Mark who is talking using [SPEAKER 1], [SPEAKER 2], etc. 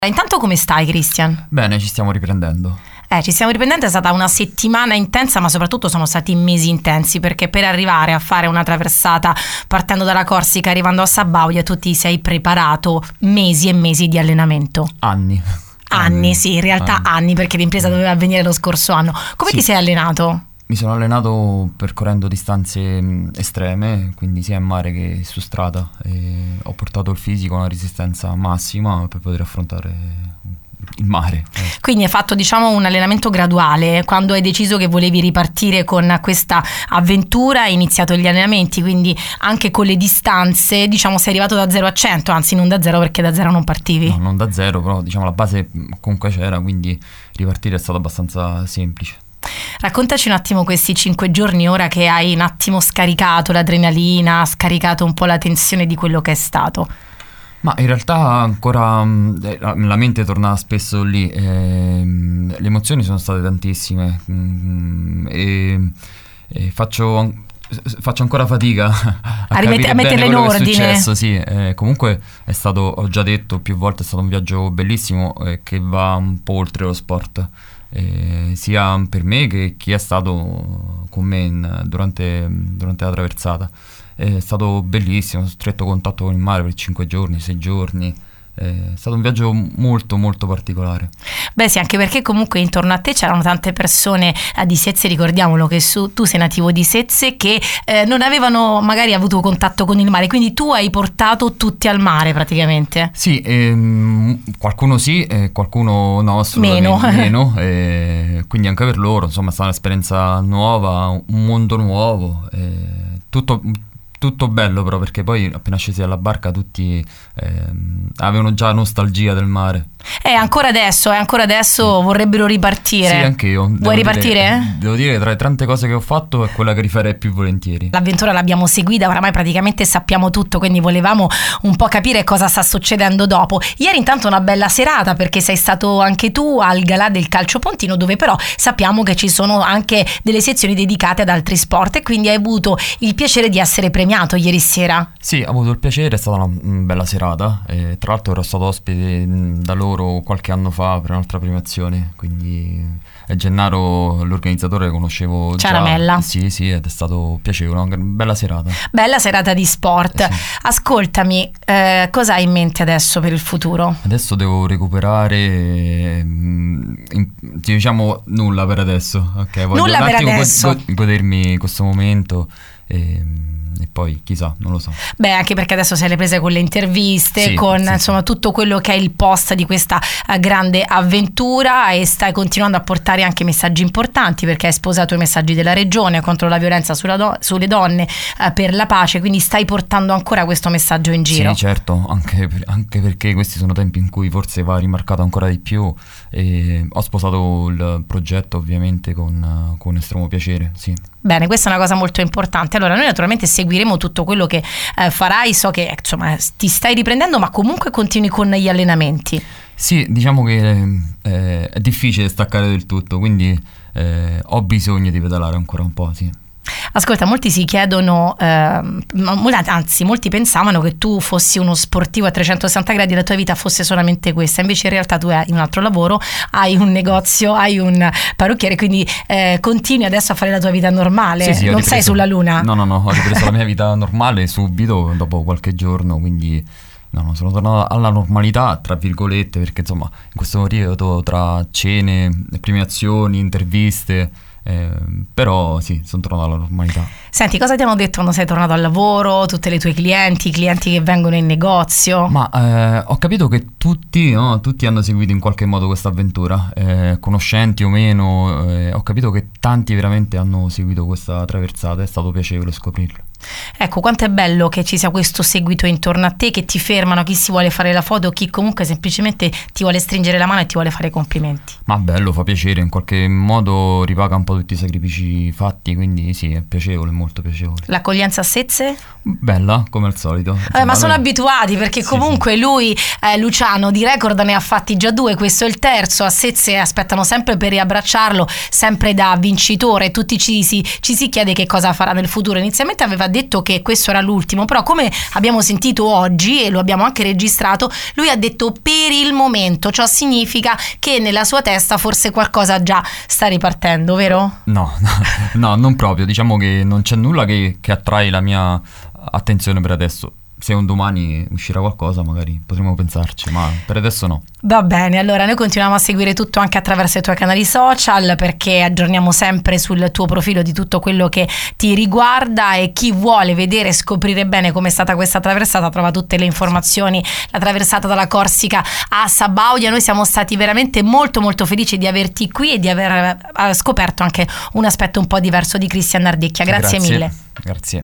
[SPEAKER 1] Intanto come stai, Christian?
[SPEAKER 2] Bene, ci stiamo riprendendo.
[SPEAKER 1] Ci stiamo riprendendo, è stata una settimana intensa, ma soprattutto sono stati mesi intensi, perché per arrivare a fare una traversata partendo dalla Corsica, arrivando a Sabaudia, tu ti sei preparato mesi e mesi di allenamento. Anni, sì, in realtà anni, perché l'impresa doveva avvenire lo scorso anno. Come ti sei allenato?
[SPEAKER 2] Mi sono allenato percorrendo distanze estreme, quindi sia in mare che su strada, e ho portato il fisico a una resistenza massima per poter affrontare il mare.
[SPEAKER 1] Quindi hai fatto, diciamo, un allenamento graduale. Quando hai deciso che volevi ripartire con questa avventura, hai iniziato gli allenamenti, quindi anche con le distanze, diciamo, sei arrivato da 0 a 100, anzi non da 0, perché da 0 non partivi.
[SPEAKER 2] No, non da 0, però diciamo la base comunque c'era, quindi ripartire è stato abbastanza semplice.
[SPEAKER 1] Raccontaci un attimo questi 5 giorni, ora che hai un attimo scaricato l'adrenalina, scaricato un po' la tensione di quello che è stato.
[SPEAKER 2] Ma in realtà ancora la mente torna spesso lì, le emozioni sono state tantissime e faccio ancora fatica a
[SPEAKER 1] metterle in ordine.
[SPEAKER 2] Che è successo, sì. Comunque è stato, ho già detto più volte, è stato un viaggio bellissimo che va un po' oltre lo sport. Sia per me che chi è stato con me durante la traversata. È stato bellissimo, stretto contatto con il mare per 5 giorni, 6 giorni. È stato un viaggio molto molto particolare.
[SPEAKER 1] Beh sì, anche perché comunque intorno a te c'erano tante persone di Sezze, ricordiamolo che tu sei nativo di Sezze, che non avevano magari avuto contatto con il mare, quindi tu hai portato tutti al mare praticamente.
[SPEAKER 2] Sì, qualcuno sì, qualcuno no, meno quindi anche per loro insomma è stata un'esperienza nuova, un mondo nuovo, tutto bello, però, perché poi appena scesi dalla barca tutti avevano già nostalgia del mare.
[SPEAKER 1] Ancora adesso vorrebbero ripartire.
[SPEAKER 2] Sì, anche io.
[SPEAKER 1] Vuoi ripartire?
[SPEAKER 2] Devo dire, tra le tante cose che ho fatto è quella che rifarei più volentieri.
[SPEAKER 1] L'avventura l'abbiamo seguita, oramai praticamente sappiamo tutto, quindi volevamo un po' capire cosa sta succedendo dopo. Ieri intanto una bella serata, perché sei stato anche tu al Galà del Calcio Pontino, dove però sappiamo che ci sono anche delle sezioni dedicate ad altri sport, e quindi hai avuto il piacere di essere premiato ieri sera.
[SPEAKER 2] Sì, ho avuto il piacere, è stata una bella serata, tra l'altro ero stato ospite da loro qualche anno fa per un'altra premiazione, quindi Gennaro, l'organizzatore, conoscevo già.
[SPEAKER 1] Ciaramella.
[SPEAKER 2] Sì, ed è stato piacevole, una bella serata di sport.
[SPEAKER 1] Sì. Ascoltami, cosa hai in mente adesso per il futuro?
[SPEAKER 2] Adesso devo recuperare, diciamo nulla per adesso, ok? Voglio
[SPEAKER 1] nulla per adesso.
[SPEAKER 2] Godermi questo momento e poi chissà, non lo so.
[SPEAKER 1] Beh, anche perché adesso sei alle prese con le interviste,
[SPEAKER 2] sì,
[SPEAKER 1] insomma tutto quello che è il post di questa grande avventura, e stai continuando a portare anche messaggi importanti, perché hai sposato i messaggi della regione contro la violenza sulle donne, per la pace, quindi stai portando ancora questo messaggio in giro.
[SPEAKER 2] Sì, certo, anche perché questi sono tempi in cui forse va rimarcato ancora di più, e ho sposato il progetto ovviamente con estremo piacere, sì.
[SPEAKER 1] Bene, questa è una cosa molto importante. Allora, noi naturalmente seguiremo tutto quello che farai. So che insomma ti stai riprendendo, ma comunque continui con gli allenamenti.
[SPEAKER 2] Sì, diciamo che è difficile staccare del tutto, quindi ho bisogno di pedalare ancora un po', sì.
[SPEAKER 1] Ascolta, molti si chiedono, anzi molti pensavano che tu fossi uno sportivo a 360 gradi e la tua vita fosse solamente questa, invece in realtà tu hai un altro lavoro, hai un negozio, hai un parrucchiere, quindi continui adesso a fare la tua vita normale.
[SPEAKER 2] Sì,
[SPEAKER 1] non sei sulla luna.
[SPEAKER 2] No, ho ripreso la mia vita normale subito, dopo qualche giorno, quindi no, sono tornato alla normalità, tra virgolette, perché insomma in questo periodo tra cene, premiazioni, interviste, però sì, sono tornato alla normalità.
[SPEAKER 1] Senti, cosa ti hanno detto quando sei tornato al lavoro, tutte le tue clienti, i clienti che vengono in negozio?
[SPEAKER 2] Ma ho capito che tutti hanno seguito in qualche modo questa avventura, conoscenti o meno, ho capito che tanti veramente hanno seguito questa traversata, è stato piacevole scoprirlo.
[SPEAKER 1] Ecco, quanto è bello che ci sia questo seguito intorno a te, che ti fermano, chi si vuole fare la foto, chi comunque semplicemente ti vuole stringere la mano e ti vuole fare complimenti.
[SPEAKER 2] Ma bello, fa piacere, in qualche modo ripaga un po' tutti i sacrifici fatti, quindi sì, è piacevole, molto piacevole.
[SPEAKER 1] L'accoglienza a Sezze?
[SPEAKER 2] Bella, come al solito.
[SPEAKER 1] Ma sono abituati, perché comunque lui, Luciano, di record ne ha fatti già 2, questo è il terzo. A Sezze aspettano sempre per riabbracciarlo, sempre da vincitore. Tutti ci si chiede che cosa farà nel futuro. Inizialmente aveva detto che questo era l'ultimo, però come abbiamo sentito oggi e lo abbiamo anche registrato, lui ha detto per il momento, ciò significa che nella sua testa forse qualcosa già sta ripartendo, vero?
[SPEAKER 2] No, non proprio, diciamo che non c'è nulla che attrae la mia attenzione per adesso. Se un domani uscirà qualcosa magari potremo pensarci, ma per adesso no.
[SPEAKER 1] Va bene, allora noi continuiamo a seguire tutto anche attraverso i tuoi canali social, perché aggiorniamo sempre sul tuo profilo di tutto quello che ti riguarda, e chi vuole vedere e scoprire bene com'è stata questa traversata trova tutte le informazioni, la traversata dalla Corsica a Sabaudia. Noi siamo stati veramente molto molto felici di averti qui e di aver scoperto anche un aspetto un po' diverso di Christian Nardecchia. Grazie mille.
[SPEAKER 2] Grazie.